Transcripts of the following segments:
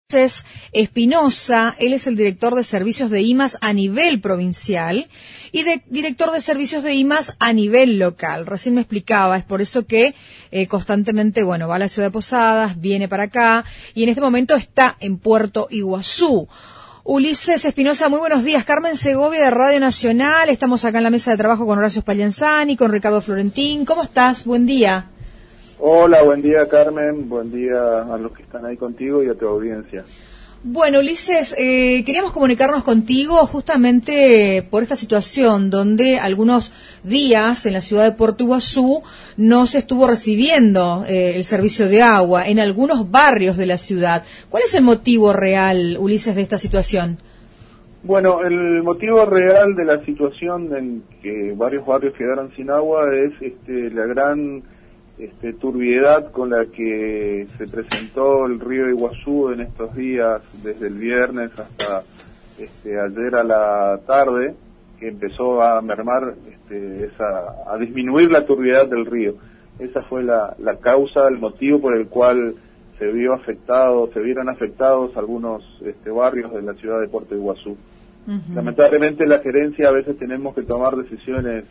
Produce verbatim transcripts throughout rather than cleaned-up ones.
Ulises Espinosa, él es el director de servicios de I M A S a nivel provincial y de, director de servicios de I M A S a nivel local. Recién me explicaba, es por eso que eh, constantemente, bueno, va a la ciudad de Posadas, viene para acá y en este momento está en Puerto Iguazú. Ulises Espinosa, muy buenos días. Carmen Segovia de Radio Nacional, estamos acá en la mesa de trabajo con Horacio Spaglianzani, con Ricardo Florentín. ¿Cómo estás? Buen día. Hola, buen día Carmen, buen día a los que están ahí contigo y a tu audiencia. Bueno, Ulises, eh, queríamos comunicarnos contigo justamente por esta situación donde algunos días en la ciudad de Puerto Iguazú no se estuvo recibiendo eh, el servicio de agua en algunos barrios de la ciudad. ¿Cuál es el motivo real, Ulises, de esta situación? Bueno, el motivo real de la situación en que varios barrios quedaron sin agua es este, la gran Este, turbiedad con la que se presentó el río Iguazú en estos días, desde el viernes hasta este, ayer a la tarde, que empezó a mermar, este, esa, a disminuir la turbiedad del río. Esa fue la, la causa, el motivo por el cual se vio afectado, se vieron afectados algunos este, barrios de la ciudad de Puerto Iguazú. Uh-huh. Lamentablemente la gerencia a veces tenemos que tomar decisiones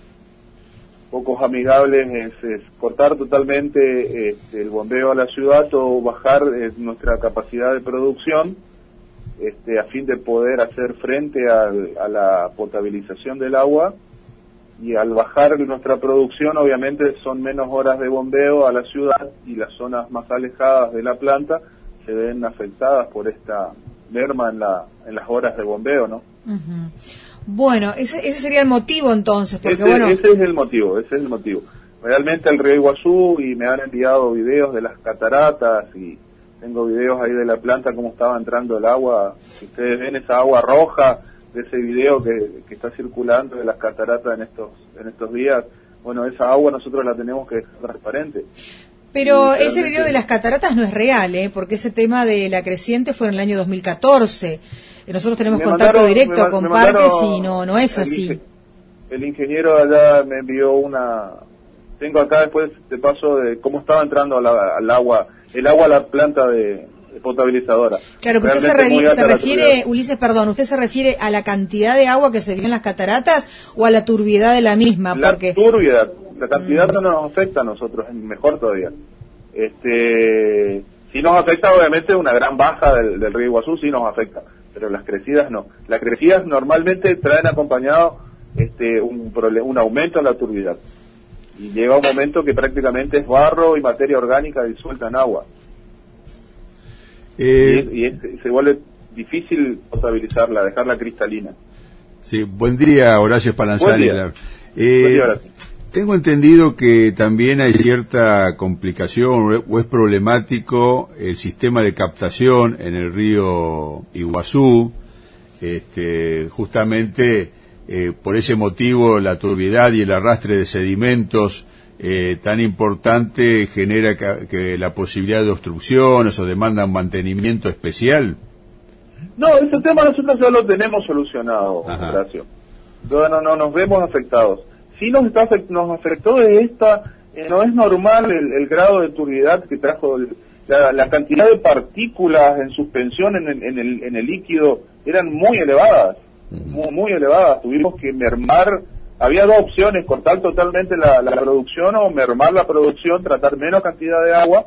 pocos amigables, es, es cortar totalmente este, el bombeo a la ciudad o bajar eh, nuestra capacidad de producción este, a fin de poder hacer frente al, a la potabilización del agua, y al bajar nuestra producción obviamente son menos horas de bombeo a la ciudad y las zonas más alejadas de la planta se ven afectadas por esta merma en, la, en las horas de bombeo, ¿no? Uh-huh. Bueno, ese, ese sería el motivo entonces, porque ese, bueno... Ese es el motivo, ese es el motivo. Realmente el río Iguazú, y me han enviado videos de las cataratas, y tengo videos ahí de la planta, cómo estaba entrando el agua. Si ustedes ven esa agua roja de ese video que, que está circulando de las cataratas en estos, en estos días, bueno, esa agua nosotros la tenemos que dejar transparente. Pero y ese video de las cataratas no es real, ¿eh? Porque ese tema de la creciente fue en el año dos mil catorce. Nosotros tenemos contacto mandaron, directo me, con me parques y no no es así. El, el ingeniero allá me envió una... Tengo acá después de paso de cómo estaba entrando al, al agua, el agua a la planta de, de potabilizadora. Claro, pero usted se, re, se refiere, Ulises, perdón, ¿usted se refiere a la cantidad de agua que se vio en las cataratas o a la turbiedad de la misma? La Porque... turbiedad. La cantidad mm. no nos afecta a nosotros, mejor todavía. Este, sí nos afecta obviamente una gran baja del, del río Iguazú, sí nos afecta, pero las crecidas no. Las crecidas normalmente traen acompañado este, un, un aumento en la turbiedad. Y llega un momento que prácticamente es barro y materia orgánica disuelta en agua. Eh, y, y es, se vuelve difícil potabilizarla, dejarla cristalina. Sí, buen día, Horacio Spaglianzani. Buen día. Eh, buen día, Horacio. Tengo entendido que también hay cierta complicación o es problemático el sistema de captación en el río Iguazú. Este, justamente eh, por ese motivo la turbiedad y el arrastre de sedimentos eh, tan importante genera que, que la posibilidad de obstrucciones o demanda un mantenimiento especial. No, ese tema nosotros ya lo tenemos solucionado, Horacio. No, no, no nos vemos afectados. Sí nos, está, nos afectó de esta, eh, no es normal el, el grado de turbiedad que trajo, el, la, la cantidad de partículas en suspensión en el, en el, en el líquido eran muy elevadas, uh-huh. muy, muy elevadas. Tuvimos que mermar, había dos opciones, cortar totalmente la, la producción o mermar la producción, tratar menos cantidad de agua,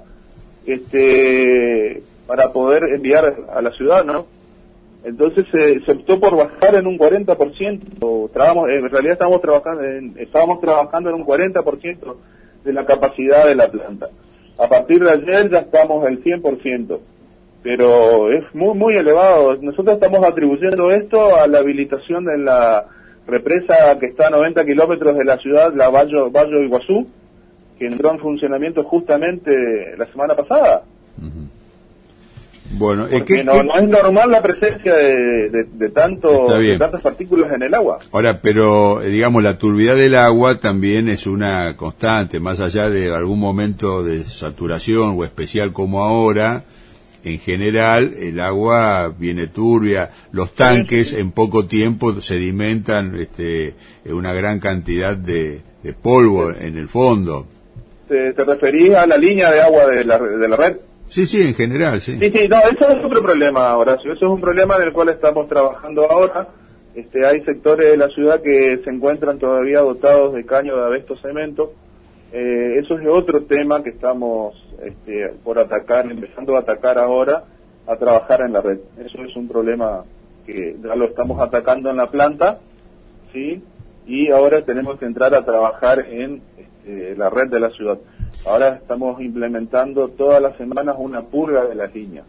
este, para poder enviar a la ciudad, ¿no? Entonces eh, se optó por bajar en un cuarenta por ciento. Trabamos, en realidad estamos trabajando en, estábamos trabajando en un cuarenta por ciento de la capacidad de la planta. A partir de ayer ya estamos al cien por ciento, pero es muy muy elevado. Nosotros estamos atribuyendo esto a la habilitación de la represa que está a noventa kilómetros de la ciudad, la Bayo, Bayo Iguazú, que entró en funcionamiento justamente la semana pasada. Uh-huh. Bueno, porque ¿qué, no, qué? no es normal la presencia de, de, de, tanto, de tantas partículas en el agua. Ahora, pero digamos, la turbiedad del agua también es una constante, más allá de algún momento de saturación o especial como ahora. En general, el agua viene turbia, los tanques sí, sí. en poco tiempo sedimentan este, una gran cantidad de, de polvo sí. en el fondo. ¿Te, te referís a la línea de agua de la, de la red? Sí, sí, en general, sí. Sí, sí, no, eso es otro problema, Horacio. Eso es un problema en el cual estamos trabajando ahora. Este, hay sectores de la ciudad que se encuentran todavía dotados de caño de abesto cemento. Eh, eso es otro tema que estamos este, por atacar, empezando a atacar ahora, a trabajar en la red. Eso es un problema que ya lo estamos atacando en la planta, ¿sí? Y ahora tenemos que entrar a trabajar en este, la red de la ciudad. Ahora estamos implementando todas las semanas una purga de las líneas.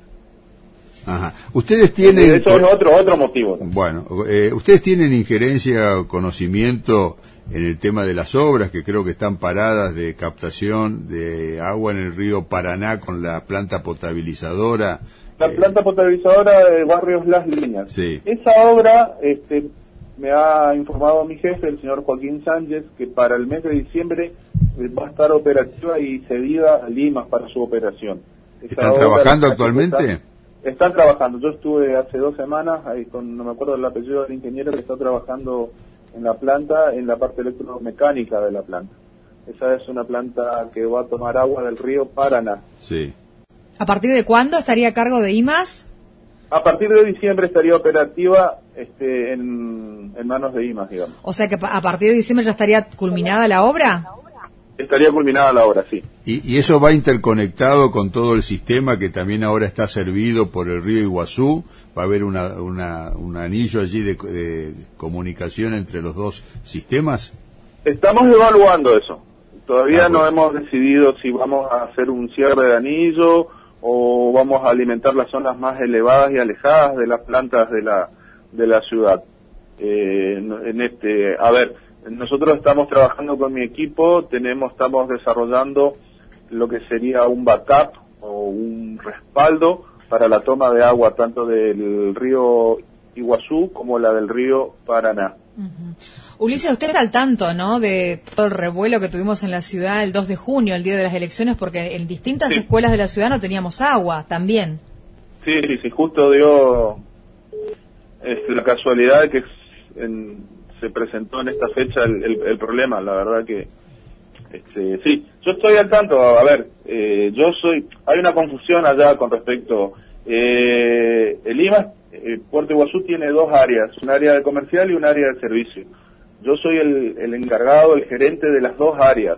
Ajá. Ustedes tienen... Eso es otro otro motivo, ¿no? Bueno, eh, ustedes tienen injerencia o conocimiento en el tema de las obras que creo que están paradas de captación de agua en el río Paraná con la planta potabilizadora. La eh, planta potabilizadora de Barrios Las Líneas. Sí. Esa obra, este, me ha informado mi jefe, el señor Joaquín Sánchez, que para el mes de diciembre va a estar operativa y cedida a Lima para su operación. Esa ¿Están trabajando obra, actualmente? Están, están trabajando. Yo estuve hace dos semanas, ahí con, no me acuerdo el apellido del ingeniero que está trabajando en la planta, en la parte electromecánica de la planta. Esa es una planta que va a tomar agua del río Paraná. Sí. ¿A partir de cuándo estaría a cargo de I M A S? A partir de diciembre estaría operativa este, en, en manos de I M A S, digamos. O sea que a partir de diciembre ya estaría culminada la obra. Estaría culminada la obra, sí. Y, y eso va interconectado con todo el sistema que también ahora está servido por el río Iguazú. Va a haber una, una, un anillo allí de, de comunicación entre los dos sistemas. Estamos evaluando eso. Todavía Ah, no bueno. hemos decidido si vamos a hacer un cierre de anillo o vamos a alimentar las zonas más elevadas y alejadas de las plantas de la de la ciudad. Eh, en este, a ver, nosotros estamos trabajando con mi equipo, tenemos, estamos desarrollando lo que sería un backup o un respaldo para la toma de agua tanto del río Iguazú como la del río Paraná. Uh-huh. Ulises, usted está al tanto, ¿no?, de todo el revuelo que tuvimos en la ciudad el dos de junio, el día de las elecciones, porque en distintas Sí. escuelas de la ciudad no teníamos agua también. Sí, sí, sí, justo dio es la casualidad de que en, se presentó en esta fecha el, el, el problema, la verdad que este, sí, yo estoy al tanto, a ver, eh, yo soy, hay una confusión allá con respecto, eh, el I M A S, eh, Puerto Iguazú tiene dos áreas, un área de comercial y un área de servicio. Yo soy el, el encargado, el gerente de las dos áreas.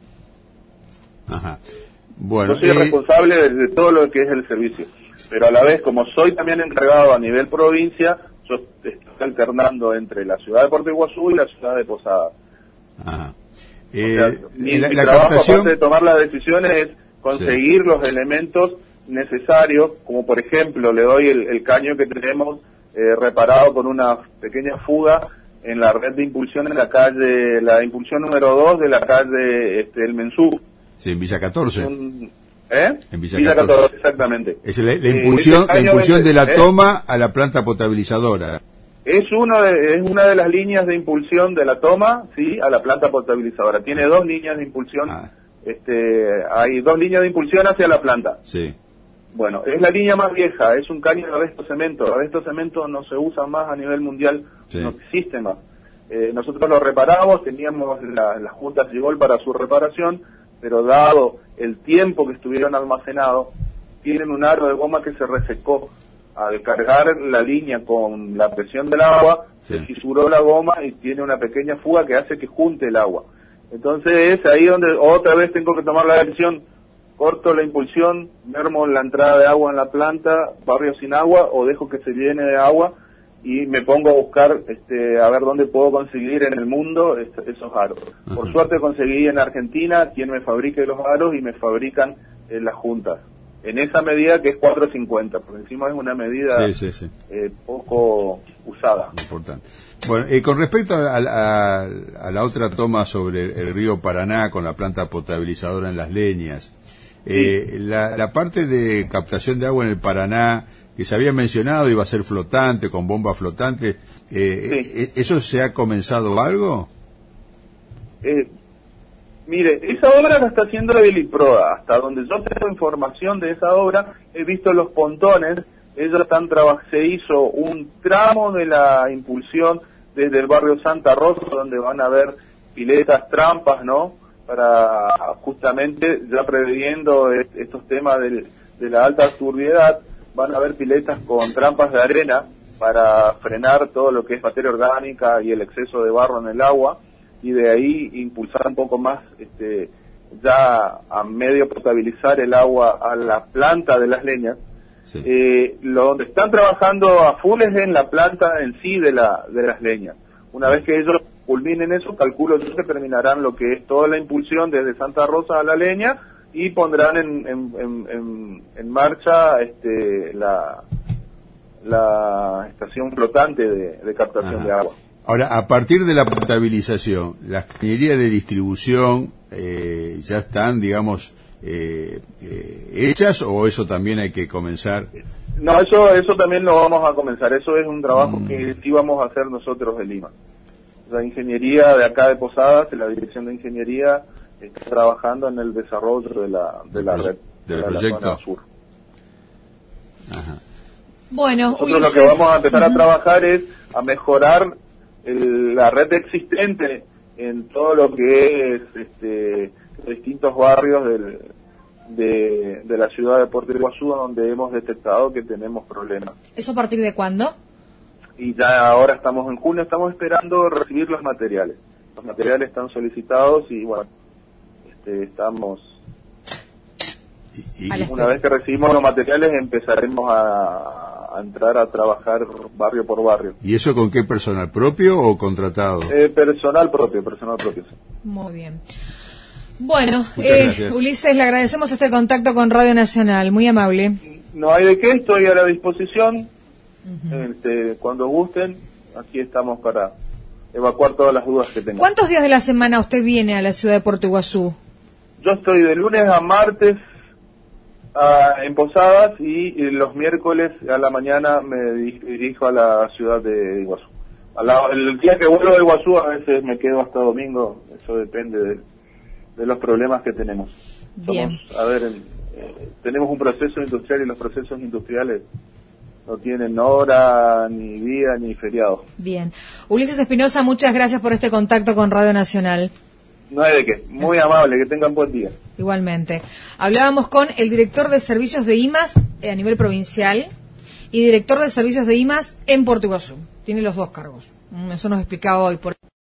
Ajá. Bueno, Yo soy el eh, responsable de, de todo lo que es el servicio. Pero a la vez, como soy también encargado a nivel provincia, yo estoy alternando entre la ciudad de Puerto Iguazú y la ciudad de Posadas. Ajá. O Eh, sea, mi, la, mi la trabajo, captación... aparte de tomar las decisiones, es conseguir sí. los elementos necesarios, como por ejemplo, le doy el, el caño que tenemos eh, reparado con una pequeña fuga en la red de impulsión en la calle, la impulsión número dos de la calle este, El Mensú. Sí, en Villa catorce. Un, ¿Eh? En Villa, Villa catorce. catorce, exactamente. Es la, la Eh, impulsión, la impulsión vende, de la ¿eh? toma a la planta potabilizadora. Es uno de, es una de las líneas de impulsión de la toma, sí, a la planta potabilizadora. Tiene dos líneas de impulsión. Ah. Este, hay dos líneas de impulsión hacia la planta. Sí. Bueno, es la línea más vieja, es un caño de abesto cemento. Abesto cemento no se usa más a nivel mundial, Sí. no existe más. Eh, nosotros lo reparamos, teníamos la, las juntas Gigol para su reparación, pero dado el tiempo que estuvieron almacenados, tienen un aro de goma que se resecó. Al cargar la línea con la presión del agua, Sí. se fisuró la goma y tiene una pequeña fuga que hace que junte el agua. Entonces es ahí donde otra vez tengo que tomar la decisión, corto la impulsión, mermo la entrada de agua en la planta, barrio sin agua, o dejo que se llene de agua y me pongo a buscar este, a ver dónde puedo conseguir en el mundo este, esos aros. Ajá. Por suerte conseguí en Argentina quien me fabrique los aros y me fabrican eh, las juntas. En esa medida que es cuatro cincuenta, por encima es una medida Sí, sí, sí. eh, poco usada. Importante. Bueno, eh, con respecto a, a, a la otra toma sobre el, el río Paraná con la planta potabilizadora en Las Leñas, eh, Sí. la, la parte de captación de agua en el Paraná que se había mencionado iba a ser flotante, con bomba flotante, eh, Sí. eh, ¿eso se ha comenzado algo? Eh, mire, esa obra la está haciendo la Biliproda. Hasta donde yo tengo información de esa obra, he visto los pontones. Ellos están traba- se hizo un tramo de la impulsión desde el barrio Santa Rosa, donde van a haber piletas, trampas, ¿no? Para justamente ya previendo est- estos temas del, de la alta turbiedad, van a haber piletas con trampas de arena para frenar todo lo que es materia orgánica y el exceso de barro en el agua, y de ahí impulsar un poco más, este, ya a medio potabilizar el agua a la planta de las leñas. Sí. Eh, lo donde están trabajando a full es en la planta en sí de la de las leñas. Una vez que ellos culminen eso, calculo yo que terminarán lo que es toda la impulsión desde Santa Rosa a la leña y pondrán en, en, en, en, en marcha este, la, la estación flotante de, de captación Ajá. de agua. Ahora, a partir de la potabilización, las cañerías de distribución eh, ya están, digamos, eh, eh, hechas, o eso también hay que comenzar. No, eso eso también lo vamos a comenzar. Eso es un trabajo mm. que sí vamos a hacer nosotros de Lima. La ingeniería de acá de Posadas, la dirección de ingeniería, está trabajando en el desarrollo de la de la red del de proyecto la zona sur. Ajá. Bueno, nosotros Ulises, lo que vamos a empezar uh-huh. a trabajar es a mejorar el, la red existente en todo lo que es este distintos barrios del, de, de la ciudad de Puerto Iguazú, donde hemos detectado que tenemos problemas. ¿Eso a partir de cuándo? Y ya ahora estamos en junio, estamos esperando recibir los materiales. Los materiales están solicitados y bueno, este, estamos... Y, y una vez que recibimos los materiales empezaremos a, a entrar a trabajar barrio por barrio. ¿Y eso con qué personal? ¿Propio o contratado? Eh, personal propio, personal propio. Sí. Muy bien. Bueno, eh, Ulises, le agradecemos este contacto con Radio Nacional, muy amable. No hay de qué, estoy a la disposición. Uh-huh. Este, cuando gusten, aquí estamos para evacuar todas las dudas que tengan. ¿Cuántos días de la semana usted viene a la ciudad de Puerto Iguazú? Yo estoy de lunes a martes a, en Posadas y, y los miércoles a la mañana me dirijo a la ciudad de Iguazú. A la, el día que vuelvo de Iguazú a veces me quedo hasta domingo, eso depende de, de los problemas que tenemos. Bien. Somos, a ver, eh, tenemos un proceso industrial y los procesos industriales no tienen hora, ni día, ni feriado. Bien. Ulises Espinosa, muchas gracias por este contacto con Radio Nacional. No hay de qué. Muy amable. Que tengan buen día. Igualmente. Hablábamos con el director de servicios de I M A S a nivel provincial y director de servicios de I M A S en Puerto Iguazú. Tiene los dos cargos. Eso nos explicaba hoy por